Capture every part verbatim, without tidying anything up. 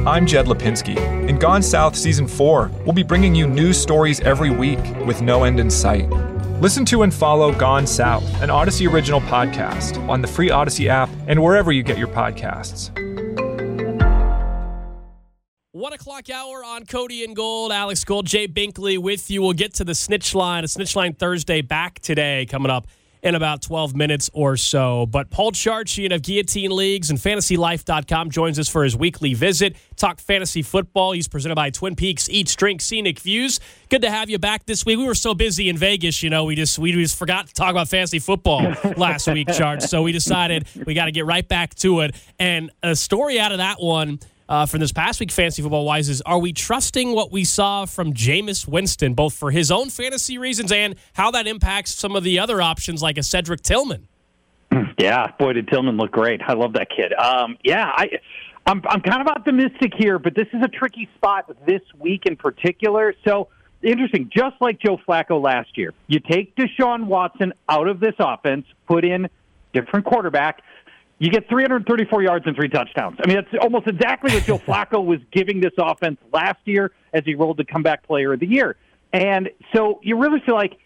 I'm Jed Lipinski. In Gone South Season four, we'll be bringing you news stories every week with no end in sight. Listen to and follow Gone South, an Odyssey original podcast, on the free Odyssey app and wherever you get your podcasts. One o'clock hour on Cody and Gold. Alex Gold, Jay Binkley with you. We'll get to the Snitch Line, a Snitch Line Thursday back today, coming up in about twelve minutes or so. But Paul Charchian of Guillotine Leagues and Fantasy Life dot com joins us for his weekly visit. Talk fantasy football. He's presented by Twin Peaks Eats, Drink, Scenic Views. Good to have you back this week. We were so busy in Vegas, you know, we just we just forgot to talk about fantasy football last week, Charch. So we decided we got to get right back to it. And a story out of that one, Uh, from this past week, fantasy football-wise, is are we trusting what we saw from Jameis Winston, both for his own fantasy reasons and how that impacts some of the other options like a Cedric Tillman? Yeah, boy, did Tillman look great. I love that kid. Um, yeah, I, I'm, I'm kind of optimistic here, but this is a tricky spot this week in particular. So, interesting, just like Joe Flacco last year, you take Deshaun Watson out of this offense, put in different quarterback, you get three hundred thirty-four yards and three touchdowns. I mean, that's almost exactly what Joe Flacco was giving this offense last year as he rolled the comeback player of the year. And so you really feel like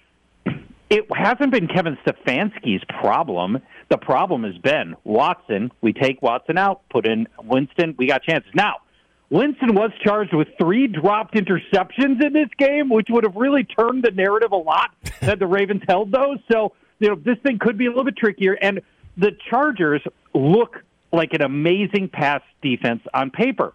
it hasn't been Kevin Stefanski's problem. The problem has been Watson. We take Watson out, put in Winston. We got chances. Now, Winston was charged with three dropped interceptions in this game, which would have really turned the narrative a lot had the Ravens held those. So, you know, this thing could be a little bit trickier. And the Chargers look like an amazing pass defense on paper.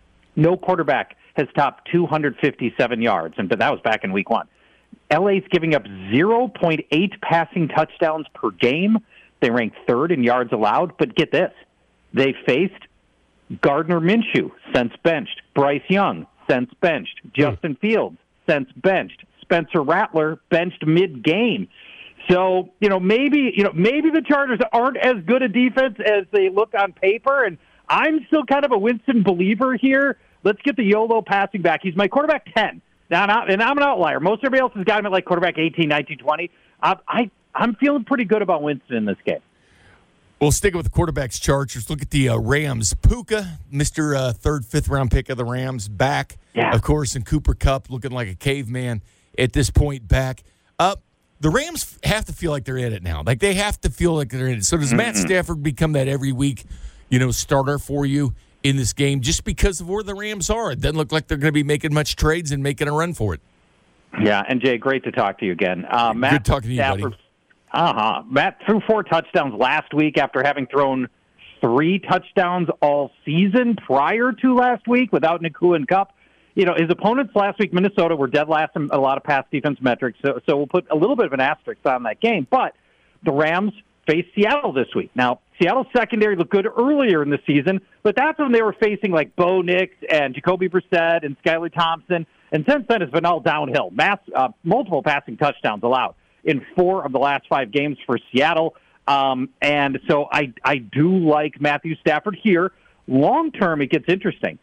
No quarterback has topped two hundred fifty-seven yards, and but that was back in week one. L A's giving up zero point eight passing touchdowns per game. They rank third in yards allowed, but get this. They faced Gardner Minshew, since benched. Bryce Young, since benched. Justin Fields, since benched. Spencer Rattler, benched mid-game. So, you know, maybe, you know, maybe the Chargers aren't as good a defense as they look on paper, and I'm still kind of a Winston believer here. Let's get the YOLO passing back. He's my quarterback ten. Now, and I'm an outlier. Most everybody else has got him at like quarterback eighteen, nineteen, twenty. I, I, I'm feeling pretty good about Winston in this game. Well, sticking with the quarterbacks, Chargers, look at the uh, Rams. Puka, Mister Uh, third, fifth round pick of the Rams, back. Yeah. Of course, and Cooper Kupp looking like a caveman at this point back. Up. The Rams have to feel like they're in it now. Like, they have to feel like they're in it. So does mm-hmm. Matt Stafford become that every week, you know, starter for you in this game just because of where the Rams are? It doesn't look like they're going to be making much trades and making a run for it. Yeah, and Jay, great to talk to you again. Uh, Matt Good talking to you, Stafford, buddy. Uh-huh. Matt threw four touchdowns last week after having thrown three touchdowns all season prior to last week without Nakua and Kupp. You know, his opponents last week, Minnesota, were dead last in a lot of pass defense metrics, so, so we'll put a little bit of an asterisk on that game. But the Rams face Seattle this week. Now, Seattle's secondary looked good earlier in the season, but that's when they were facing like Bo Nix and Jacoby Brissett and Skylar Thompson, and since then it's been all downhill. Mass, uh, multiple passing touchdowns allowed in four of the last five games for Seattle, um, and so I, I do like Matthew Stafford here. Long term, it gets interesting.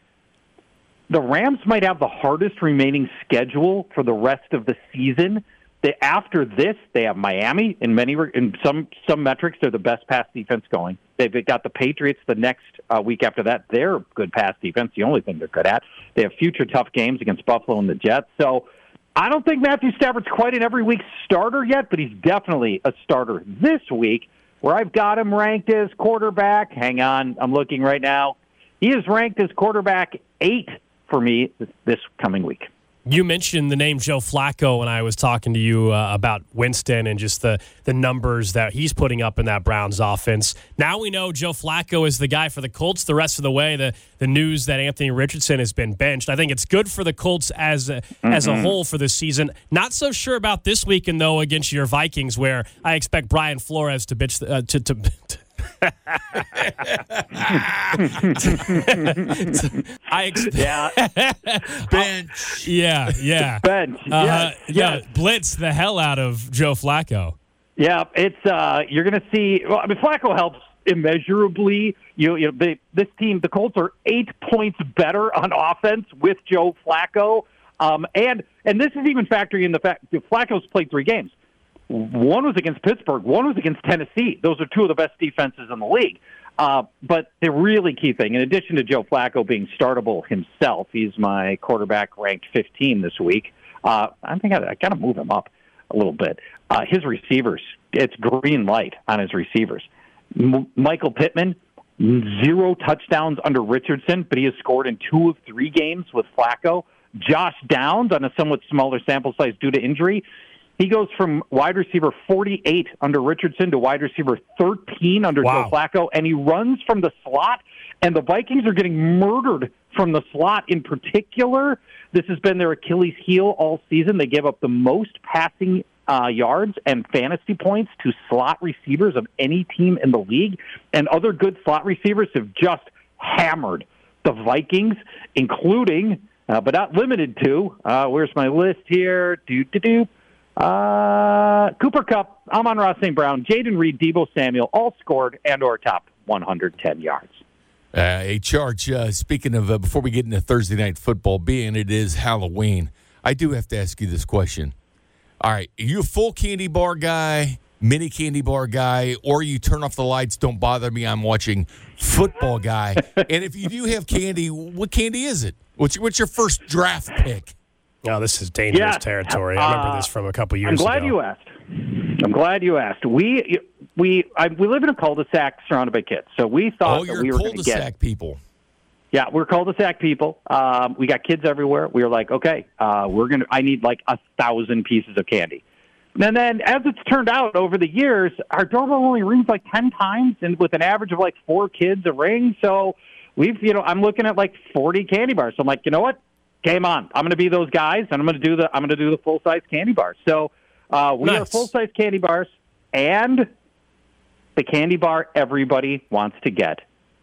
The Rams might have the hardest remaining schedule for the rest of the season. They, after this, they have Miami. In many, in some some metrics, they're the best pass defense going. They've got the Patriots the next uh, week after that. They're good pass defense, the only thing they're good at. They have future tough games against Buffalo and the Jets. So I don't think Matthew Stafford's quite an every week starter yet, but he's definitely a starter this week, where I've got him ranked as quarterback. Hang on, I'm looking right now. He is ranked as quarterback eight for me this coming week. You mentioned the name Joe Flacco when I was talking to you uh, about Winston and just the, the numbers that he's putting up in that Browns offense. Now we know Joe Flacco is the guy for the Colts the rest of the way. The the news that Anthony Richardson has been benched. I think it's good for the Colts as a, mm-hmm. as a whole for this season. Not so sure about this weekend, though, against your Vikings, where I expect Brian Flores to bitch uh, to, to, to I ex- yeah, bench. Yeah, yeah, bench. Uh, yeah, yeah, blitz the hell out of Joe Flacco. Yeah, it's uh, you're going to see. Well, I mean, Flacco helps immeasurably. You, you know, they, this team, the Colts, are eight points better on offense with Joe Flacco, um, and and this is even factoring in the fact that Flacco's played three games. One was against Pittsburgh. One was against Tennessee. Those are two of the best defenses in the league. Uh, but the really key thing, in addition to Joe Flacco being startable himself, he's my quarterback ranked fifteen this week. Uh, I think I, I got to move him up a little bit. Uh, his receivers, it's green light on his receivers. M- Michael Pittman, zero touchdowns under Richardson, but he has scored in two of three games with Flacco. Josh Downs, on a somewhat smaller sample size due to injury, he goes from wide receiver forty-eight under Richardson to wide receiver thirteen under Wow. Joe Flacco, and he runs from the slot, and the Vikings are getting murdered from the slot in particular. This has been their Achilles heel all season. They gave up the most passing uh, yards and fantasy points to slot receivers of any team in the league, and other good slot receivers have just hammered the Vikings, including, uh, but not limited to, uh, where's my list here? Do-do-do. Uh, Cooper Kupp, Amon-Ra Saint Brown, Jaden Reed, Deebo Samuel, all scored and or top one hundred ten yards. Uh, hey, Charge, uh, speaking of, uh, before we get into Thursday night football, being it is Halloween, I do have to ask you this question. All right, are you a full candy bar guy, mini candy bar guy, or you turn off the lights, don't bother me, I'm watching football guy? And if you do have candy, what candy is it? What's your, what's your first draft pick? Oh, this is dangerous Yeah. territory. I remember Uh, this from a couple I'm years glad ago. you asked. I'm glad you asked. We we I, we live in a cul-de-sac surrounded by kids, so we thought Oh, that you're we were going to cul-de-sac get. people. Yeah, we're cul-de-sac people. Um, we got kids everywhere. We were like, okay, uh, we're gonna. I need like a thousand pieces of candy. And then, as it's turned out over the years, our doorbell only rings like ten times, and with an average of like four kids a ring. So we've, you know, I'm looking at like forty candy bars. So I'm like, you know what? Game on. I'm going to be those guys, and I'm going to do the. I'm going to do the full size candy bars. So uh, we Nice. are full size candy bars, and the candy bar everybody wants to get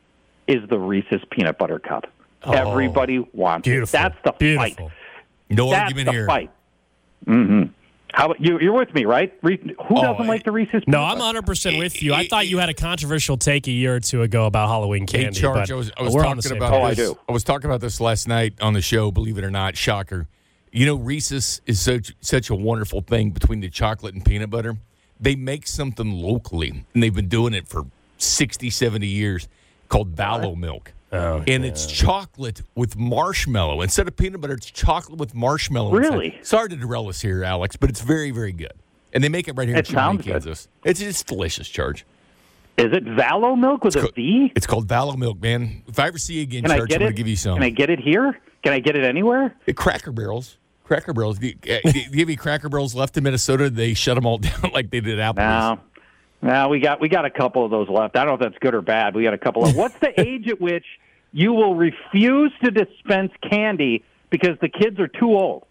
is the Reese's Peanut Butter Cup. Oh, Everybody wants Beautiful. it. That's the Beautiful. fight. No That's argument the here. fight. Mm-hmm. How about you? You're with me, right? Re- Who Oh, doesn't like the Reese's? No, Peanut I'm Butter? one hundred percent with you. I thought you had a controversial take a year or two ago about Halloween Hey, candy. Charge, but I was, I was we're on the talking same about page. Oh, I this. do. I was talking about this last night on the show, believe it or not, shocker. You know, Reese's is such such a wonderful thing between the chocolate and peanut butter. They make something locally, and they've been doing it for sixty, seventy years, called Vallow Milk. Oh, and it's chocolate with marshmallow. Instead of peanut butter, it's chocolate with marshmallow. Really? inside. Sorry to derail us here, Alex, but it's very, very good. And they make it right here It in Shawnee, sounds good. Kansas. It's just delicious, Charge. Is it Vallow Milk with a co- V? It's called Vallow Milk, man. If I ever see you again, Can I Charge, get I'm going it? to give you some. Can I get it here? Can I get it anywhere? Uh, Cracker Barrels. Cracker Barrels. Do you, uh, do you have any Cracker Barrels left in Minnesota? They shut them all down like they did Applebee's. No. No, we got we got a couple of those left. I don't know if that's good or bad. We got a couple of. What's the age at which you will refuse to dispense candy because the kids are too old?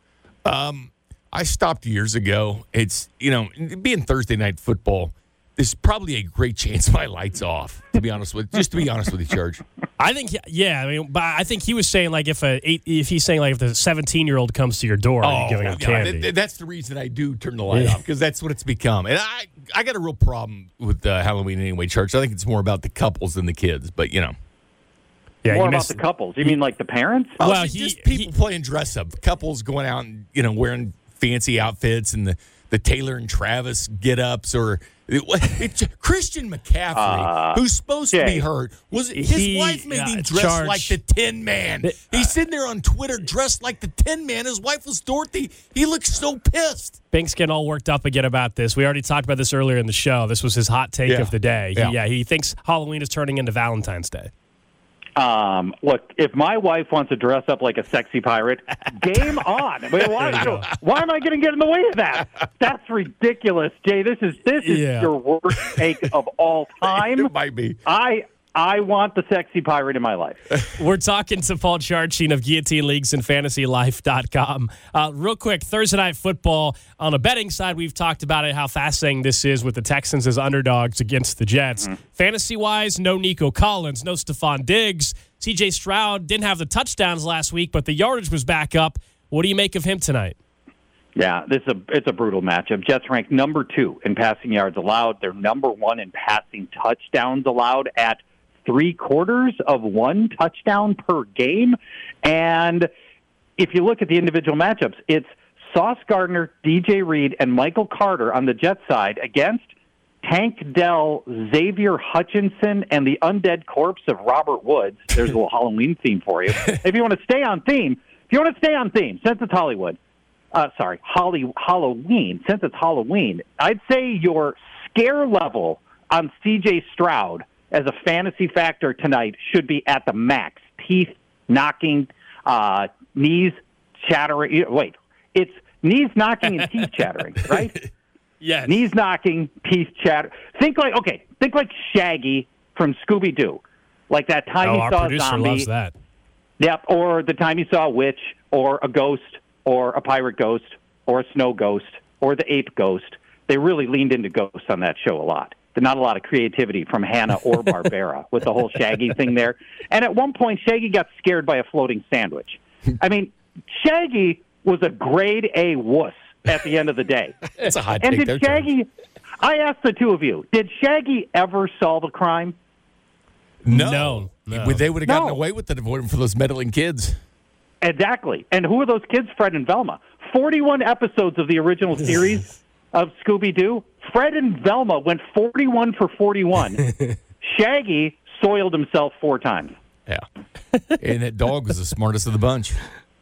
I stopped years ago. It's, you know, being Thursday night football, there's probably a great chance my light's off, to be honest with Just to be honest with you, Charge. I think, yeah, I mean, but I think he was saying like if a eight, if he's saying like if the seventeen year old comes to your door, are you giving him yeah, candy? th- th- that's the reason I do turn the light Yeah. off, because that's what it's become. And I, I got a real problem with uh, Halloween anyway, Charge. I think it's more about the couples than the kids, but, you know. yeah, More you about missed- the couples. You mean like the parents? Well, Well, just, he- just people he- playing dress up, couples going out and, you know, wearing fancy outfits and the, the Taylor and Travis get ups, or it, it's Christian McCaffrey, Uh, who's supposed to be Jay. hurt. Was his He- wife made uh, him dress Charge. like the Tin Man? He's sitting there on Twitter dressed like the Tin Man. His wife was Dorothy. He looks so pissed. Bink's getting all worked up again about this. We already talked about this earlier in the show. This was his hot take Yeah. of the day. Yeah. He, yeah, he thinks Halloween is turning into Valentine's Day. Um, look, if my wife wants to dress up like a sexy pirate, game on. I mean, why, you know, why am I going to get in the way of that? That's ridiculous, Jay. This is this is Yeah. your worst take of all time. It might be. I I want the sexy pirate in my life. We're talking to Paul Charchin of Guillotine Leagues and Fantasy Life dot com. Uh, real quick, Thursday Night Football. On the betting side, we've talked about it, how fascinating this is with the Texans as underdogs against the Jets. Mm-hmm. Fantasy-wise, no Nico Collins, no Stephon Diggs. C J Stroud didn't have the touchdowns last week, but the yardage was back up. What do you make of him tonight? Yeah, this is a it's a brutal matchup. Jets ranked number two in passing yards allowed. They're number one in passing touchdowns allowed at three quarters of one touchdown per game. And if you look at the individual matchups, it's Sauce Gardner, D J Reed, and Michael Carter on the Jets side against Tank Dell, Xavier Hutchinson, and the undead corpse of Robert Woods. There's a little Halloween theme for you. If you want to stay on theme, if you want to stay on theme, since it's Hollywood, uh, sorry, Holly, Halloween, since it's Halloween, I'd say your scare level on C J Stroud as a fantasy factor tonight should be at the max. Teeth knocking, uh, knees chattering. Wait, it's knees knocking and teeth chattering, right? Yes. Knees knocking, teeth chatter. Think like, okay, think like Shaggy from Scooby-Doo. Like that time oh, you our saw a producer zombie. loves that. Yep, or the time you saw a witch, or a ghost, or a pirate ghost, or a snow ghost, or the ape ghost. They really leaned into ghosts on that show a lot. There's not a lot of creativity from Hanna or Barbera with the whole Shaggy thing there. And at one point, Shaggy got scared by a floating sandwich. I mean, Shaggy was a grade A wuss at the end of the day. It's a hot and take did there, Shaggy, I asked the two of you, did Shaggy ever solve a crime? No. No, no. They would have gotten No. away with it if it weren't for those meddling kids. Exactly. And who are those kids? Fred and Velma. forty-one episodes of the original series of Scooby-Doo. Fred and Velma went forty-one for forty-one. Shaggy soiled himself four times. Yeah. And that dog was the smartest of the bunch.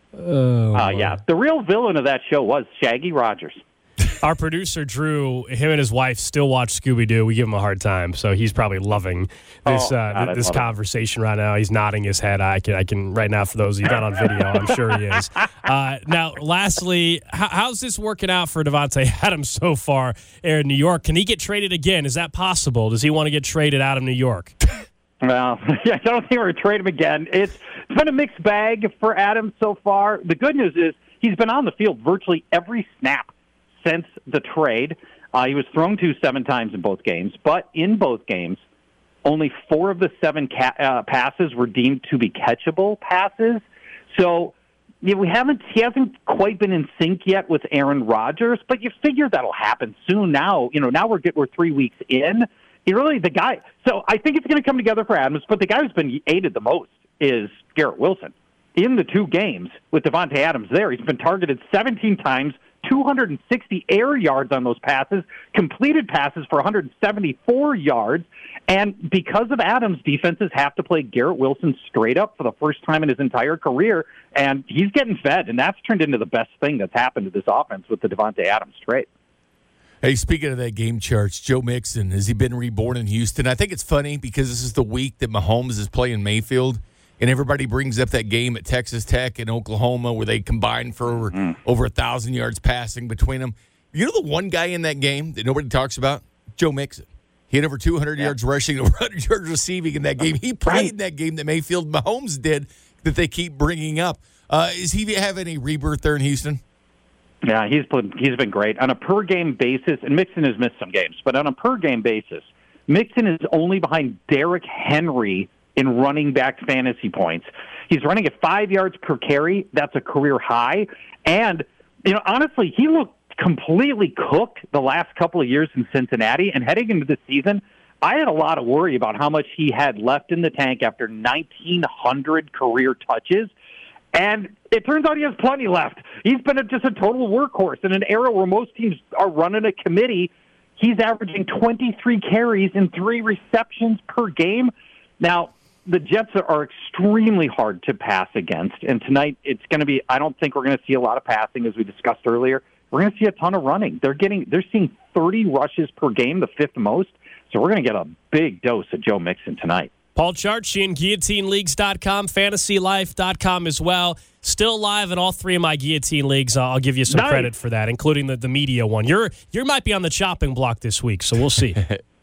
Oh, Uh, yeah. The real villain of that show was Shaggy Rogers. Our producer, Drew, him and his wife still watch Scooby-Doo. We give him a hard time, so he's probably loving this Oh, uh, God, I this love it. conversation right now. He's nodding his head. I can, I can right now, for those of you not on video, I'm sure he is. Uh, now, lastly, how, how's this working out for Devontae Adams so far in New York? Can he get traded again? Is that possible? Does he want to get traded out of New York? Well, I don't think we're going to trade him again. It's, it's been a mixed bag for Adams so far. The good news is he's been on the field virtually every snap since the trade. Uh, he was thrown to seven times in both games, but in both games, only four of the seven ca- uh, passes were deemed to be catchable passes. So yeah, we haven't he hasn't quite been in sync yet with Aaron Rodgers, but you figure that'll happen soon. Now, you know, now we're get, we're three weeks in. He really the guy. So I think it's going to come together for Adams. But the guy who's been aided the most is Garrett Wilson. In the two games with Devontae Adams there, he's been targeted seventeen times, two hundred sixty air yards on those passes, completed passes for one hundred seventy-four yards. And because of Adams, defenses have to play Garrett Wilson straight up for the first time in his entire career, and he's getting fed, and that's turned into the best thing that's happened to this offense with the Devontae Adams trade. Hey, speaking of that game charts, Joe Mixon, has he been reborn in Houston? I think it's funny because this is the week that Mahomes is playing Mayfield, and everybody brings up that game at Texas Tech and Oklahoma where they combined for over, mm. over one thousand yards passing between them. You know the one guy in that game that nobody talks about? Joe Mixon. He had over two hundred yeah. yards rushing, over one hundred yards receiving in that game. He played right. in that game that Mayfield and Mahomes did that they keep bringing up. Uh, is he have any rebirth there in Houston? Yeah, he's been, he's been great. On a per-game basis, and Mixon has missed some games, but on a per-game basis, Mixon is only behind Derrick Henry in running back fantasy points. He's running at five yards per carry. That's a career high. And, you know, honestly, he looked completely cooked the last couple of years in Cincinnati. And heading into the season, I had a lot of worry about how much he had left in the tank after nineteen hundred career touches. And it turns out he has plenty left. He's been a, just a total workhorse in an era where most teams are running a committee. He's averaging twenty-three carries and three receptions per game. Now, the Jets are extremely hard to pass against, and tonight it's going to be, I don't think we're going to see a lot of passing, as we discussed earlier. We're going to see a ton of running. They're getting, they're seeing thirty rushes per game, the fifth most, so we're going to get a big dose of Joe Mixon tonight. Paul Charchian, Guillotine Leagues dot com, Fantasy Life dot com as well. Still live in all three of my Guillotine Leagues. I'll give you some nice. credit for that, including the, the media one. You're you might be on the chopping block this week, so we'll see.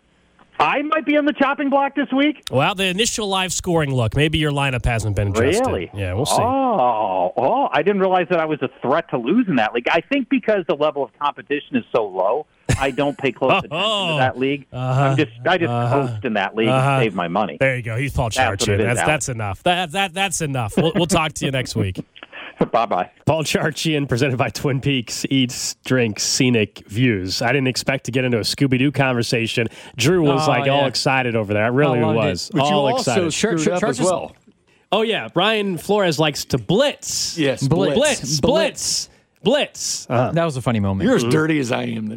I might be on the chopping block this week. Well, the initial live scoring look. Maybe your lineup hasn't been adjusted. Really? Yeah, we'll see. Oh, oh, I didn't realize that I was a threat to lose in that league. I think because the level of competition is so low, I don't pay close attention oh, to that league. Uh-huh, I'm just, I just uh-huh, coast in that league uh-huh. and save my money. There you go. He's Paul That's Charchian. is, That's, Alex. that's enough. That, that, that's enough. We'll, we'll talk to you next week. Bye-bye. Paul Charchian, presented by Twin Peaks, Eats, Drinks, Scenic Views. I didn't expect to get into a Scooby-Doo conversation. Drew was oh, like yeah. all excited over there. I really oh, was. But all you excited. also screwed Church, up Church as is, well. Oh, yeah. Brian Flores likes to blitz. Yes, Blitz. blitz. Blitz. Blitz. blitz. Uh-huh. That was a funny moment. You're as dirty as I am today.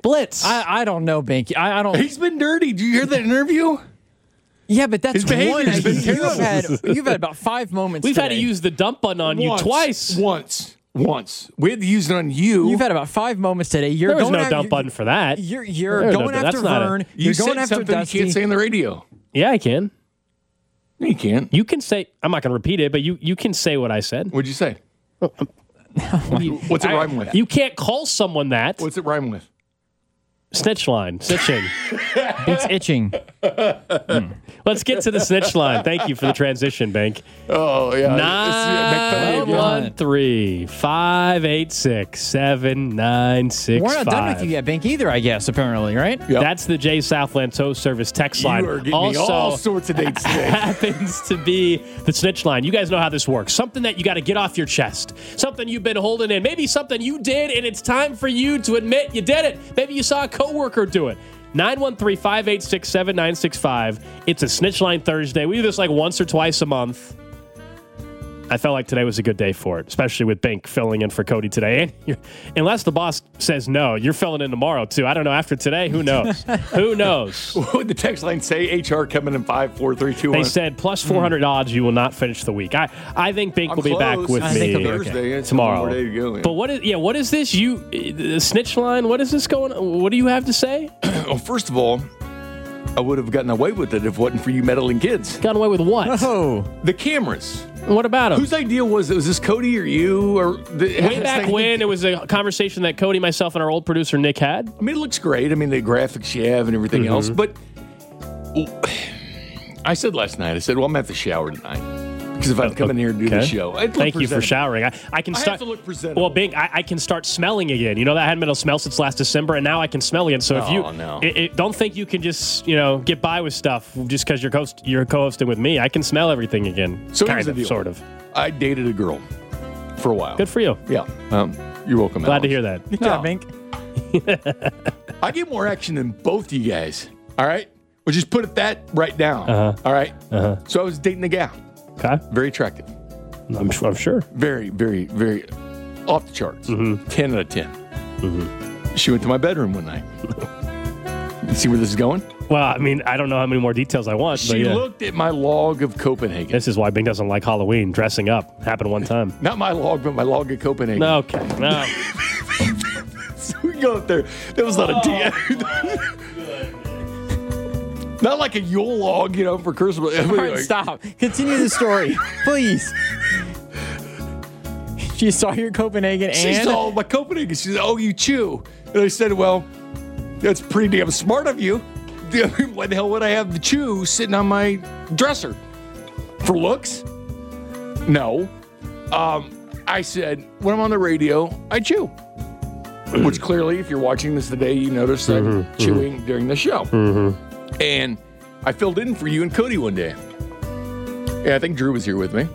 Blitz. I, I don't know, Banky. I, I don't. He's been dirty. Did you hear that interview? Yeah, but that's His behavior's one. been You've terrible. had, you've had about five moments. We've had to today. use the dump button on Once. you twice. Once. Once. We had to use it on you. You've had about five moments today. You're There was going no after, dump you're, button for that. You're you're There was going no- after that's not a- Vern. you You're said going after something Dusty. you can't say on the radio. Yeah, I can. No, you can't. You can say. I'm not going to repeat it, but you you can say what I said. What'd you say? What's it rhyme with? You can't call someone that. What's it rhyme with? Snitch line. Snitching. It's itching. Let's get to the snitch line. Thank you for the transition, Bank. Oh, yeah. Nine one three five eight six seven nine six We're not done five. with you yet, Bank, either, I guess, apparently, right? Yep. That's the Jay Southland Tow Service text line. You are getting also, me all sorts of dates today. happens to be the snitch line. You guys know how this works. Something that you got to get off your chest. Something you've been holding in. Maybe something you did, and it's time for you to admit you did it. Maybe you saw a coworker do it. nine one three five eight six seven nine six five. It's a Snitch Line Thursday. We do this like once or twice a month. I felt like today was a good day for it, especially with Bink filling in for Cody today. And you're, unless the boss says no, you're filling in tomorrow too. I don't know. After today, who knows? Who knows? What would the text line say? H R coming in five, four, three, two, They one. said plus four hundred odds you will not finish the week. I, I think Bink I'm will be back close. with I me think he'll be Thursday. It's tomorrow. one more day to go, yeah. But what is yeah? What is this? You the snitch line? What is this going on? What do you have to say? Well, first of all, I would have gotten away with it if it wasn't for you meddling kids. Got away with what? Oh, The cameras. What about him? Whose idea was it? Was this Cody or you? Or the, Way back when, it was a conversation that Cody, myself, and our old producer Nick had. I mean, it looks great. I mean, the graphics you have and everything Mm-hmm. else. But I said last night, I said, well, I'm going to have to shower tonight. Because if I come in here and do the Okay. show, I'd look Thank you for presentable. showering. I, I can I have start to look presentable. Well, Bink, I, I can start smelling again. You know that I hadn't been able to smell since last December, and now I can smell again. So if Oh, you no. it, it, don't think you can just you know get by with stuff just because you're co- you're co-hosting with me, I can smell everything again. So kind here's the of, deal. sort of. I dated a girl for a while. Good for you. Yeah. Um, you're welcome. Glad to Alex. hear that. good No. job, Bink. I get more action than both you guys. All right? We'll just put it that right down. Uh-huh. All right? Uh-huh. So I was dating a gal. Okay, Very attractive. I'm, su- I'm sure. Very, very, very off the charts. Mm-hmm. ten out of ten. She went to my bedroom one night. You see where this is going? Well, I mean, I don't know how many more details I want, but She yeah. looked at my log of Copenhagen. This is why Bing doesn't like Halloween. Dressing up happened one time. Not my log, but my log of Copenhagen. No, okay, no. So we go up there. That was not a D M. Not like a Yule log, you know, for Christmas. All right, stop. Continue the story, please. She saw your Copenhagen She and saw my Copenhagen. She said, "Oh, you chew." And I said, "Well, that's pretty damn smart of you. Why the hell would I have the chew sitting on my dresser? For looks? No." Um, I said, when I'm on the radio, I chew. Which clearly, if you're watching this today, you notice I'm Mm-hmm, chewing during the show. And I filled in for you and Cody one day. Yeah, I think Drew was here with me.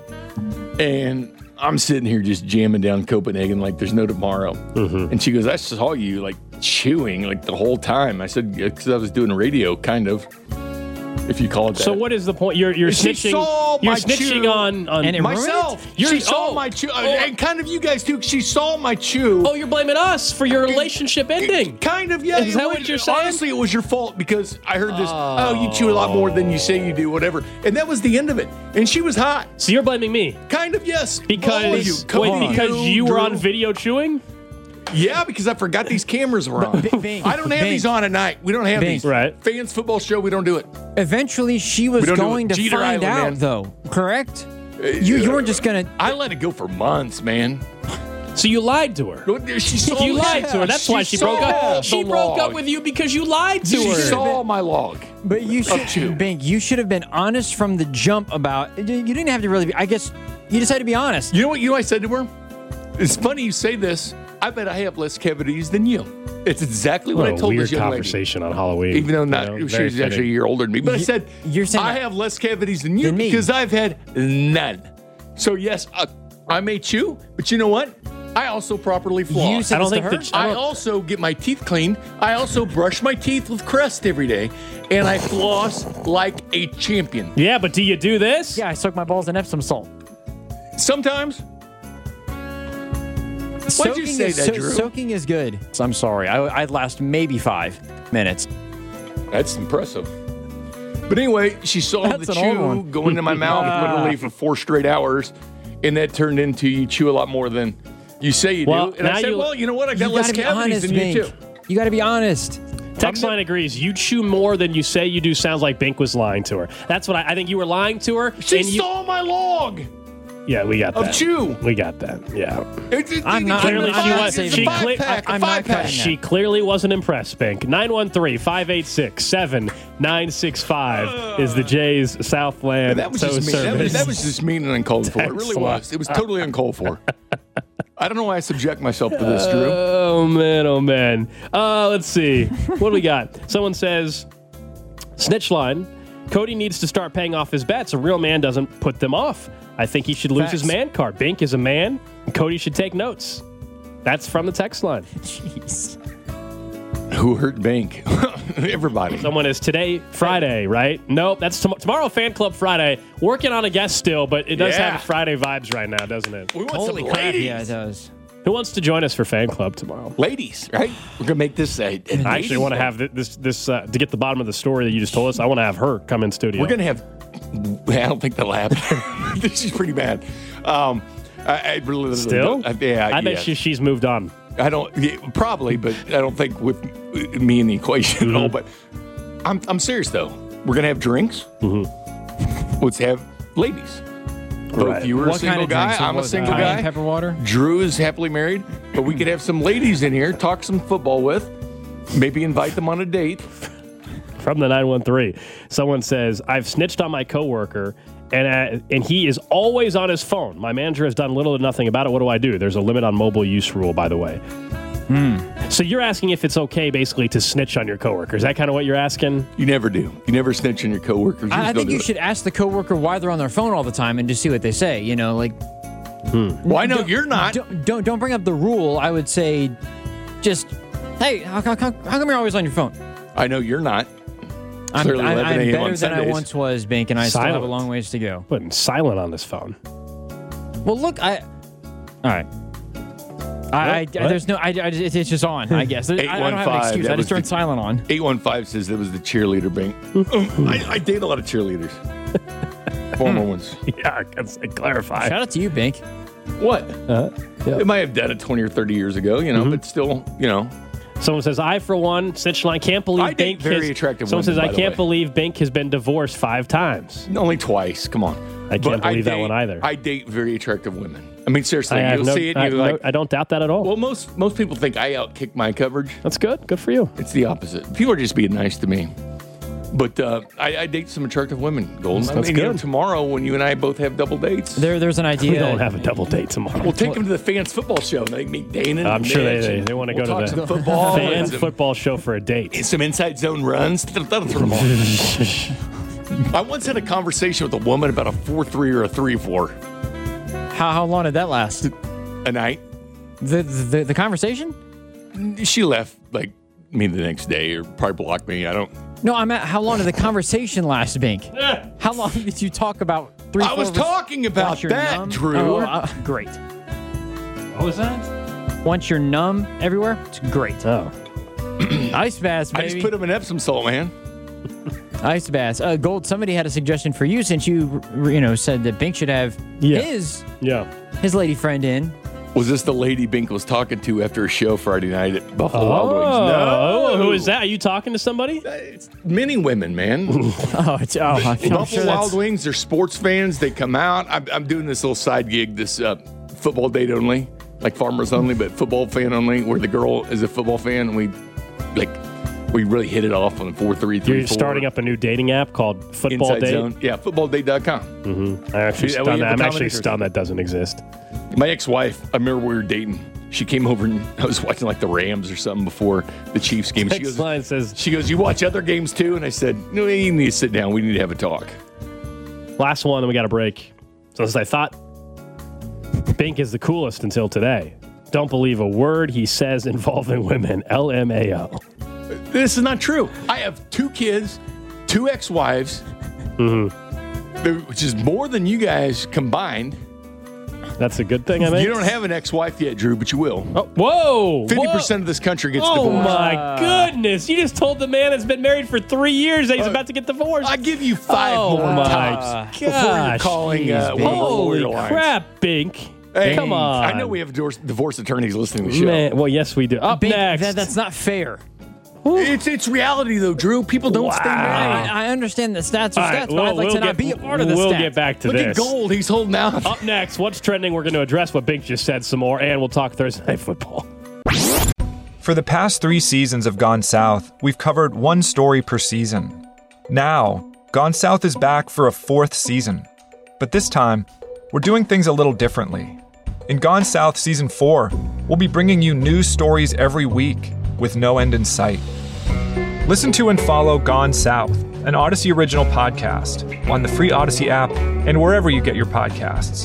And I'm sitting here just jamming down Copenhagen like there's no tomorrow. Mm-hmm. And she goes, I saw you like chewing like the whole time. I said, because I was doing radio, kind of, if you call it that. So what is the point? You're you're She snitching. saw You're my snitching chew on on And it ruined myself. You're- she saw oh, my chew. oh. And kind of you guys too. She saw my chew. Oh, you're blaming us for your relationship ending. Kind of, yeah. Is it that was- what you're saying? Honestly, it was your fault because I heard this, oh, you chew a lot more than you say you do, whatever. And that was the end of it. And she was hot. So you're blaming me Kind of, yes. All of you. because Cody, wait, because you, you were Drew. on video chewing. Yeah, because I forgot these cameras were on. B- Bing, I don't have Bing. these on at night. We don't have Bing. these. Right. Fans football show, we don't do it. eventually she was We don't do going it. to Jeter find Island, out, man. though. Correct? You you weren't just gonna. I let it go for months, man. So you lied to her. She saw You lied to her. That's why she broke saw up. She the broke up log. with you because you lied to She her. saw my log. But you chew. should, Bink. You should have been honest from the jump about. You didn't have to really be. I guess you decided to be honest. You know what? You know what I said to her? It's funny you say this. I bet I have less cavities than you. It's exactly what, What I a told weird this young lady. conversation on Halloween. Even though not, You know, she very was actually a fitting. year older than me. But I You- said, you're saying I that- have less cavities than you Than me. because I've had none. So yes, uh, I may chew, but you know what? I also properly floss. You said I don't this to think her? that- I I don't- also get my teeth cleaned. I also brush my teeth with Crest every day, and I floss like a champion. Yeah, but do you do this? Yeah, I soak my balls in Epsom salt. Sometimes, Why'd you say is, that, so- Drew? Soaking is good. So I'm sorry. I, I'd last maybe five minutes. That's impressive. But anyway, she saw That's the an old chew one. go into my mouth literally for four straight hours, and that turned into you chew a lot more than you say you Well, do. And I now said, you- well, you know what? I got You less gotta be cavities honest, than you Bink. too. You got to be honest. Text line agrees. You chew more than you say you do. Sounds like Bink was lying to her. That's what I, I think. You were lying to her. She and you, saw my log Yeah, we got of that. chew. We got that. Yeah. It- it- I'm it- not- Clearly, I'm she not was. saving She it. five cle- pack, I'm five not pack. cutting She clearly wasn't impressed, Bink. nine one three, five eight six, seven nine six five is the Jay's Southland That was Tow just mean. That was, Service. that was just mean and uncalled for. It really Text line. was. It was totally uncalled for. I don't know why I subject myself to this, Drew. Oh, man, oh, man. Uh, let's see. What do we got? Someone says, snitch line, Cody needs to start paying off his bets. A real man doesn't put them off. I think he should lose his Facts. man card. Bink is a man, and Cody should take notes. That's from the text line. Jeez. Who hurt Bank? Everybody. Someone is today Friday, right? Nope, that's tom- tomorrow. Fan Club Friday. Working on a guest still, but it does Yeah. have Friday vibes right now, doesn't it? We want Holy some crap. ladies. Yeah, it does. Who wants to join us for Fan Club tomorrow? Ladies, right? We're gonna make this a. a I actually want to have thi- this this uh, to get the bottom of the story that you just told us. I want to have her come in studio. We're gonna have. I don't think that'll happen. She's pretty bad. Um, I, I really still. I, yeah, I bet yeah. she, she's moved on. I don't yeah, probably, but I don't think with me in the equation at all. But I'm I'm serious though. We're gonna have drinks. Mm-hmm. Let's have ladies. Both Right. you are a What single kind of guy. drinks? I'm a What, single cayenne guy. Pepper water. Drew is happily married, but we could have some ladies in here, talk some football with, maybe invite them on a date. From the nine one three, someone says, I've snitched on my coworker, and uh, and he is always on his phone. My manager has done little to nothing about it. What do I do? There's a limit on mobile use rule, by the way. So you're asking if it's okay, basically, to snitch on your coworker. Is that kind of what you're asking? You never do. You never snitch on your coworkers. You I, I just go think do you it. should ask the coworker why they're on their phone all the time and just see what they say. You know, like Well, I know you're not. don't don't, don't bring up the rule. I would say, just hey, how, how, how come you're always on your phone? I know you're not. I'm, Clearly I'm, eleven I'm a.m. better on than I Sundays. once was, Bink, and I still have a Silent. long ways to go. Putting silent on his phone. Well, look, I. All right. I, I, What? there's no. I, I, it's it's just on. I guess I, I don't have an eight one five, excuse. that I was just turned the- silent on. eight one five says that was the cheerleader bank. I, I date a lot of cheerleaders. Former ones. Yeah, I can say clarify. Shout out to you, Bink. What? Uh, They might have done it twenty or thirty years ago, you know, Mm-hmm. but still, you know. Someone says, I, for one, snitch line, can't believe I date Bink very has, attractive Someone women, says, I by the can't way. believe Bink has been divorced five times. Only twice. Come on. I can't But believe that date- one either. I date very attractive women. I mean, seriously, I, have you'll no, see it I, and have you're no- like, I don't doubt that at all. well, most most people think I outkick my coverage. That's good. Good for you. It's the opposite. People are just being nice to me. But uh, I, I date some attractive women, Golden. That's I mean, you know, good. tomorrow when you and I both have double dates, There, there's an idea. We don't have a double date tomorrow. we'll take them to the fans football show. And they meet Dana. I'm and sure they, Mitch, they, and they want to we'll go talk to the some football fan and some, football show for a date. and some inside zone runs. That'll, that'll throw them off. I once had a conversation with a woman about a four three or a three four How, how long did that last? a night. The, the the conversation? She left like me the next day, or probably blocked me. I don't. No, I'm at how long did the conversation last, Bink? How long did you talk about three? I was four of us- talking about once you're that, numb? Drew. Oh, uh, great. What was that? Once you're numb everywhere, it's great. Oh. Ice baths, I baby. just put them in Epsom salt, man. Ice baths. Uh, Gold. Somebody had a suggestion for you since you, r- you know, said that Bink should have Yeah. his Yeah. his lady friend in. Was this the lady Bink was talking to after a show Friday night at Buffalo Wild Wings? Oh, No. who is that? Are you talking to somebody? It's many women, man. Oh, it's, oh, I'm Buffalo sure Wild that's, Wings, they're sports fans. They come out. I'm, I'm doing this little side gig, this uh, football date only, like farmers only, but football fan only, where the girl is a football fan, and we like we really hit it off on the four three three. You're starting up a new dating app called Football Inside Date. Zone. Yeah, football date dot com. I actually Yeah, stunned well, you that. have I'm a actually common stunned that doesn't exist. My ex-wife, I remember we were dating. She came over and I was watching like the Rams or something before the Chiefs game. She Next goes, line says, she goes, you watch other games too? And I said, no, you need to sit down. We need to have a talk. last one, then we got a break. So as I thought, Bink is the coolest until today. Don't believe a word he says involving women. L M A O. This is not true. I have two kids, two ex-wives, Mm-hmm. which is more than you guys combined. That's a good thing, I mean. You don't have an ex-wife yet, Drew, but you will. Oh, whoa! fifty percent of this country gets oh divorced. Oh, my goodness. You just told the man that's been married for three years that he's uh, about to get divorced. I give you five oh more my tops gosh. before you're calling uh, one of the Holy lawyer crap, Bink. Hey, come on. I know we have divorce, divorce attorneys listening to the show. Man, well, yes, we do. Up Bink, next. That, that's not fair. It's it's reality, though, Drew. People don't wow. stay married. I, I understand that stats are All stats, right, but we'll, I'd like we'll to not get, be a part of the We'll stats. get back to Look this. Look at Gold. He's holding out. Up next, what's trending? We're going to address what Bink just said some more, and we'll talk Thursday Night Football. For the past three seasons of Gone South, we've covered one story per season. Now, Gone South is back for a fourth season. But this time, we're doing things a little differently. In Gone South Season four, we'll be bringing you news stories every week with no end in sight. Listen to and follow Gone South, an Odyssey original podcast, on the free Odyssey app and wherever you get your podcasts.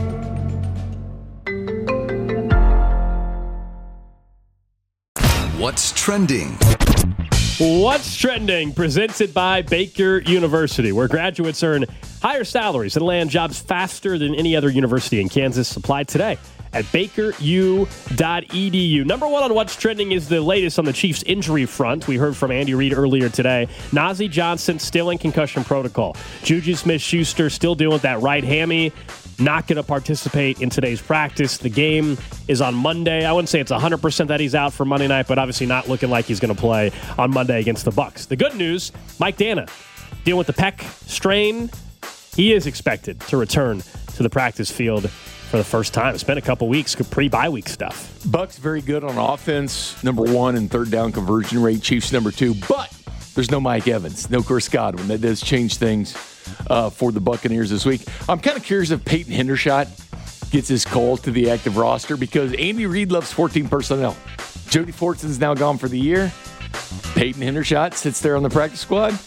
What's trending? What's trending? Presented by Baker University, where graduates earn higher salaries and land jobs faster than any other university in Kansas. Apply today at baker u dot e d u. Number one on What's Trending is the latest on the Chiefs' injury front. We heard from Andy Reid earlier today. Najee Johnson still in concussion protocol. Juju Smith-Schuster still dealing with that right hammy. Not going to participate in today's practice. The game is on Monday. I wouldn't say it's one hundred percent that he's out for Monday night, but obviously not looking like he's going to play on Monday against the Bucs. The good news, Mike Dana dealing with the pec strain. He is expected to return to the practice field for the first time. It's been a couple weeks, pre-bye week stuff. Bucs very good on offense, number one in third down conversion rate. Chiefs number two, but there's no Mike Evans, no Chris Godwin. That does change things uh, for the Buccaneers this week. I'm kind of curious if Peyton Hendershot gets his call to the active roster because Andy Reid loves fourteen personnel. Jody Fortson's now gone for the year. Peyton Hendershot sits there on the practice squad.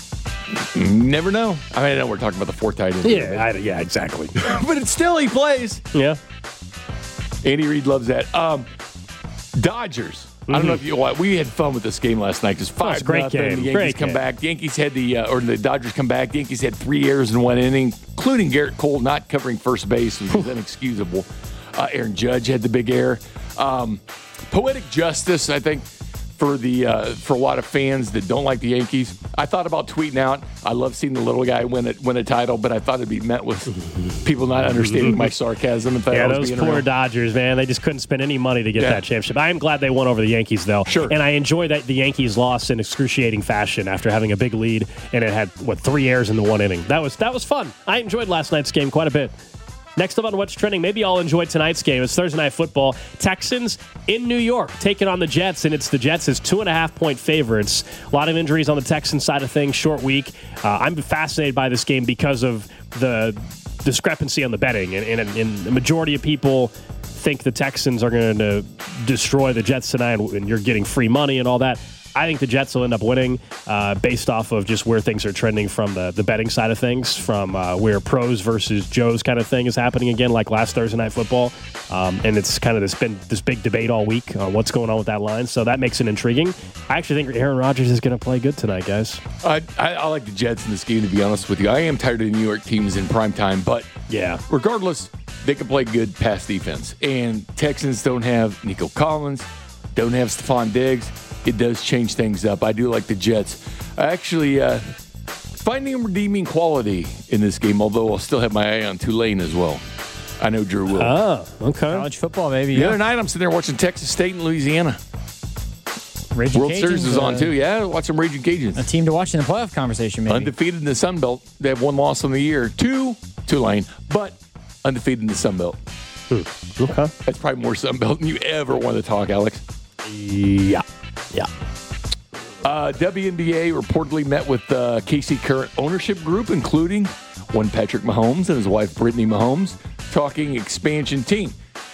Never know. I mean, I know we're talking about the fourth tight end. Yeah, I, yeah, exactly. But it's still, he plays. Yeah. Andy Reid loves that. Um, Dodgers. Mm-hmm. I don't know if you. Well, we had fun with this game last night. Just five. Oh, great nothing. game. The Yankees Great come game. back. The Yankees had the, uh, or the Dodgers come back. The Yankees had three errors in one inning, including Garrett Cole not covering first base, which is inexcusable. Uh, Aaron Judge had the big error. Um, poetic justice, I think, for the uh, for a lot of fans that don't like the Yankees. I thought about tweeting out, I love seeing the little guy win a, win a title, but I thought it'd be met with people not understanding my sarcasm. And yeah, I was those being poor around. Dodgers, man. They just couldn't spend any money to get Yeah. that championship. I am glad they won over the Yankees, though. Sure. And I enjoy that the Yankees lost in excruciating fashion after having a big lead, and it had, what, three errors in the one inning. That was that was fun. I enjoyed last night's game quite a bit. Next up on What's Trending, maybe I'll enjoy tonight's game. It's Thursday Night Football. Texans in New York taking on the Jets, and it's the Jets as two and a half point favorites. A lot of injuries on the Texans side of things, short week. Uh, I'm fascinated by this game because of the discrepancy on the betting, and, and, and the majority of people think the Texans are going to destroy the Jets tonight, and you're getting free money and all that. I think the Jets will end up winning uh, based off of just where things are trending from the, the betting side of things, from uh, where pros versus Joes kind of thing is happening again, like last Thursday Night Football. Um, and it's kind of this been this big debate all week on what's going on with that line. So that makes it intriguing. I actually think Aaron Rodgers is going to play good tonight, guys. I, I, I like the Jets in this game, to be honest with you. I am tired of the New York teams in prime time, but Yeah. regardless, they can play good pass defense. And Texans don't have Nico Collins, don't have Stephon Diggs. It does change things up. I do like the Jets. I actually uh, finding redeeming quality in this game, although I'll still have my eye on Tulane as well. I know Drew will. Oh, okay. College football, baby. the Yeah. other night, I'm sitting there watching Texas State and Louisiana. Raging World Cajuns, Series is on, uh, too. Yeah, watch some Raging Cajuns. A team to watch in the playoff conversation, maybe. Undefeated in the Sun Belt. They have one loss on the year. Two, Tulane, but undefeated in the Sun Belt. Okay. That's probably more Sun Belt than you ever want to talk, Alex. Yeah. Yeah. Uh, W N B A reportedly met with uh, K C current ownership group, including one Patrick Mahomes and his wife Brittany Mahomes, talking expansion team.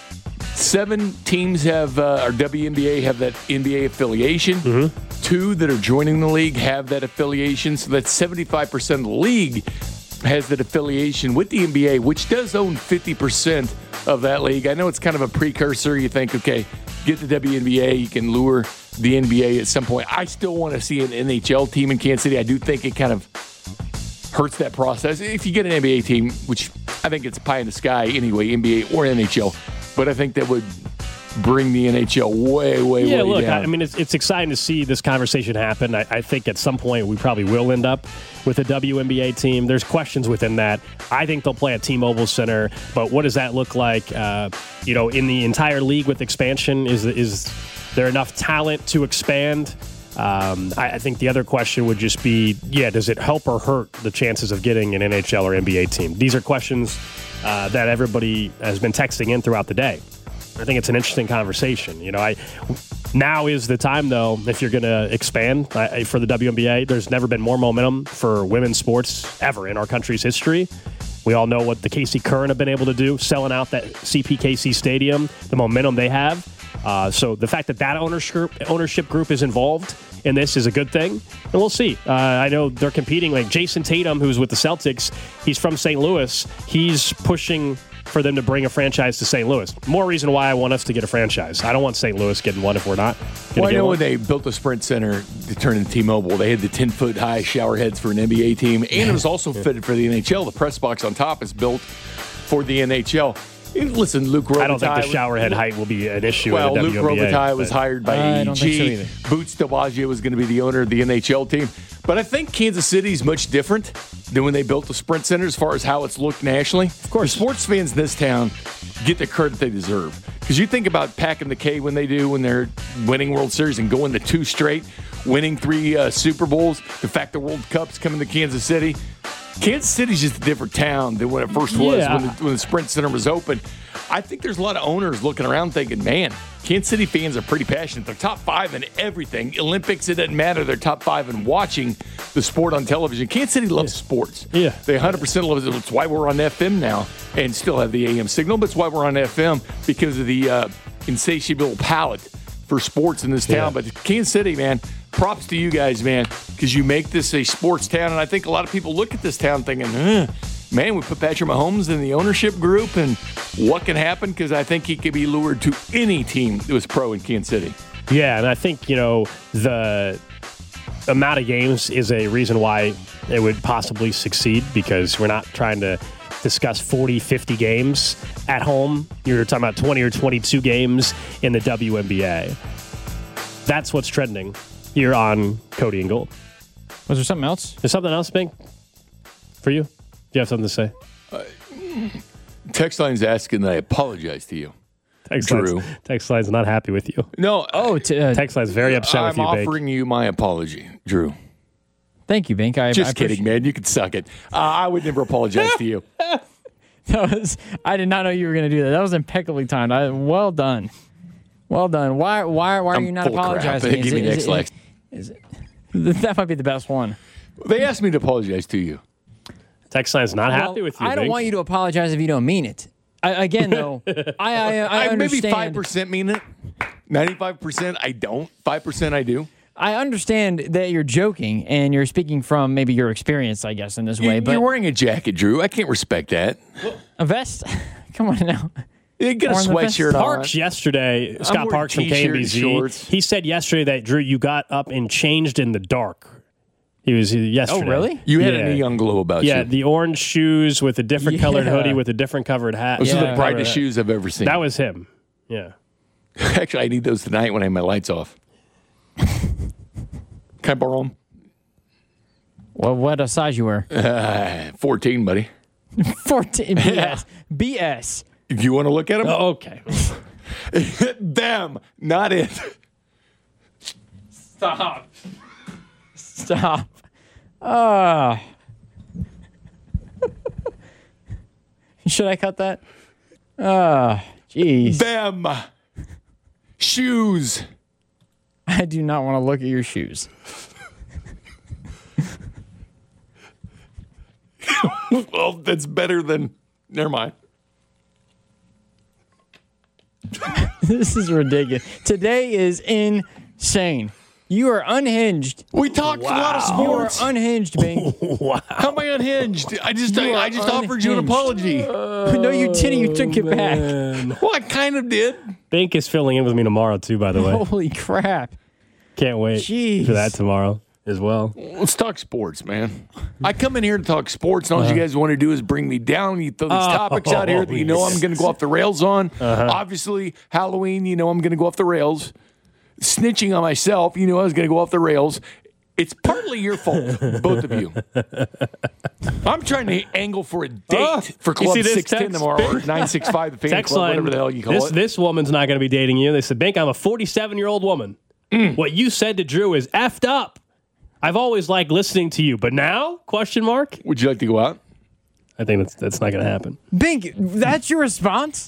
Seven teams have, uh, or W N B A have that N B A affiliation. Mm-hmm. Two that are joining the league have that affiliation. So that's seventy-five percent of the league has that affiliation with the N B A, which does own fifty percent of that league. I know it's kind of a precursor. You think, okay, get the W N B A, you can lure the N B A at some point. I still want to see an N H L team in Kansas City. I do think it kind of hurts that process. If you get an N B A team, which I think it's pie in the sky anyway, N B A or N H L. But I think that would bring the N H L way, way, yeah, way look, down. I, I mean, it's, it's exciting to see this conversation happen. I, I think at some point we probably will end up with a W N B A team. There's questions within that. I think they'll play at T-Mobile Center, but what does that look like? Uh, you know, in the entire league with expansion, is is there enough talent to expand? Um, I, I think the other question would just be, yeah, does it help or hurt the chances of getting an N H L or N B A team? These are questions uh, that everybody has been texting in throughout the day. I think it's an interesting conversation. You know, I now is the time, though, if you're going to expand uh, for the W N B A. There's never been more momentum for women's sports ever in our country's history. We all know what the K C Current have been able to do, selling out that C P K C stadium, the momentum they have. Uh, so the fact that that ownership ownership group is involved in this is a good thing, and we'll see. Uh, I know they're competing. Like Jason Tatum, who's with the Celtics, he's from Saint Louis. He's pushing for them to bring a franchise to Saint Louis. More reason why I want us to get a franchise. I don't want Saint Louis getting one if we're not. Well, I know one. when they built the Sprint Center to turn into T-Mobile, they had the ten-foot high shower heads for an N B A team, and it was also fitted for the N H L. The press box on top is built for the N H L. Listen, Luke Robitaille. I don't think the shower head height will be an issue. Well, in the Luke W N B A, Robitaille was hired by I A E G. don't think so either. Boots Delbaggio was going to be the owner of the N H L team. But I think Kansas City is much different than when they built the Sprint Center as far as how it's looked nationally. Of course, the sports fans in this town get the credit they deserve. Because you think about packing the K when they do, when they're winning World Series and going to two straight, winning three uh, Super Bowls, the fact the World Cup's coming to Kansas City. Kansas City's just a different town than when it first was, Yeah. when, the, when the Sprint Center was open. I think there's a lot of owners looking around thinking, man, Kansas City fans are pretty passionate. They're top five in everything. Olympics, it doesn't matter. They're top five in watching the sport on television. Kansas City loves sports. Yeah. They one hundred percent love it. It's why we're on F M now and still have the A M signal, but it's why we're on F M because of the uh, insatiable palate for sports in this town. Yeah. But Kansas City, man, props to you guys, man, because you make this a sports town. And I think a lot of people look at this town thinking, eh, man, we put Patrick Mahomes in the ownership group, and what can happen? Because I think he could be lured to any team that was pro in Kansas City. Yeah, and I think, you know, the amount of games is a reason why it would possibly succeed, because we're not trying to discuss forty, fifty games at home. You're talking about twenty or twenty-two games in the W N B A. That's what's trending here on Cody and Gold. Was there something else? Is something else, Bing, for you? Do you have something to say? Text line's asking that I apologize to you. Text Drew. line's, text line's not happy with you. No. Oh, t- uh, Text line's very upset I'm with you, Bing. offering you my apology, Drew. thank you, Bink. I, Just I kidding, man. You can suck it. Uh, I would never apologize to you. That was, I did not know you were going to do that. That was impeccably timed. I, well done. Well done. Why Why, why are I'm you not full of crap. apologizing? Give me it- next it- legs. is it- that might be the best one. They asked me to apologize to you. Text line's not happy Well, with you, I don't Bing. want you to apologize if you don't mean it. I, again, though, I, I, I, I maybe understand. five percent mean it. ninety-five percent I don't. five percent I do. I understand that you're joking and you're speaking from maybe your experience, I guess, in this way. You- But You're wearing a jacket, Drew. I can't respect that. a vest? Come on now. You get a Or in the vest. sweatshirt on. Parks yesterday, Scott wearing Parks from t-shirt K M B and Z, shorts. he said yesterday that, Drew, you got up and changed in the dark. He was uh, yesterday. Oh, really? You had Yeah. a neon glow about Yeah, you. the orange shoes with a different colored Yeah. hoodie with a different covered hat. Those Yeah. are the brightest shoes I've ever seen. That was him. Yeah. Actually, I need those tonight when I have my lights off. Can I borrow them? Well, what a size you wear? Uh, fourteen, buddy. fourteen. B S. B S. If you want to look at them, Oh, okay. them, not it. Stop. Stop. Uh, should I cut that? Uh, jeez. Them. Shoes. I do not want to look at your shoes. Well, that's better than. Never mind. This is ridiculous. Today is insane. You are unhinged. We talked a lot of You are sports. unhinged, Bing. How am I unhinged? I just You I, are just offered you an unhinged. apology. No, you didn't. You took it back. Well, I kind of did. Bink is filling in with me tomorrow, too, by the way. Holy crap. Can't wait Jeez. for that tomorrow. as well. Let's talk sports, man. I come in here to talk sports, and all uh-huh. you guys want to do is bring me down. You throw these oh, topics out here that you know I'm going to go off the rails on. Uh-huh. Obviously, Halloween, you know I'm going to go off the rails. Snitching on myself, you know I was going to go off the rails. It's partly your fault, both of you. I'm trying to angle for a date oh, for Club six ten tomorrow, or nine six five, the fan text club, line, whatever the hell you call this, it. This woman's not going to be dating you. They said, Bink, I'm a forty-seven-year-old woman. Mm. What you said to Drew is effed up. I've always liked listening to you, but now, question mark? Would you like to go out? I think that's that's not going to happen. Bink, that's your response?